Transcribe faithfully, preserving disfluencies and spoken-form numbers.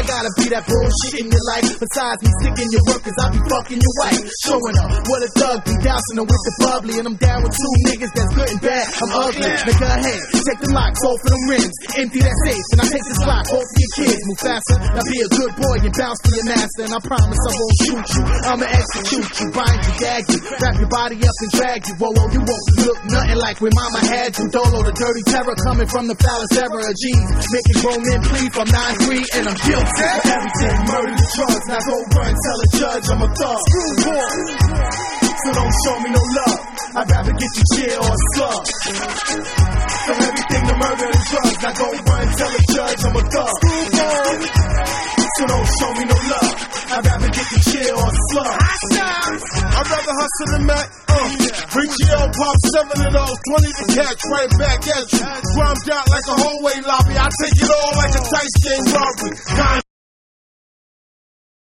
gotta be that bullshit in your life. Besides me sticking your work, cause I be fucking your wife. Showing up what a thug be, dousing her with the bubbly. And I'm down with two niggas that's good and bad. I'm ugly. Now go ahead, take the locks off of them rims. Empty that safe, and I take this block off for your kids. Move faster, now be a good boy and bounce to your master. And I promise I won't shoot you, I'ma execute you, bind you, gag you, wrap your body up and drag you. Whoa, whoa, you won't look nothing like when mama had you. Dolo, the dirty terror coming from the foulest era of G's. Making grown men plead from nine three, and I'm guilty. Everything, murder, the drugs, now go run, tell a judge I'm a thug. So don't show me no love, I'd rather get you jail or a slug. So everything, the murder and drugs, now go run, tell a judge I'm a thug. So don't show me no love, I'd rather get you jail or a slug. I'd rather hustle than Mac. Uh, Reach L, pop seven of those, twenty to catch, right back at you. Drummed out like a hallway lobby, I take it all like a dice game robbery.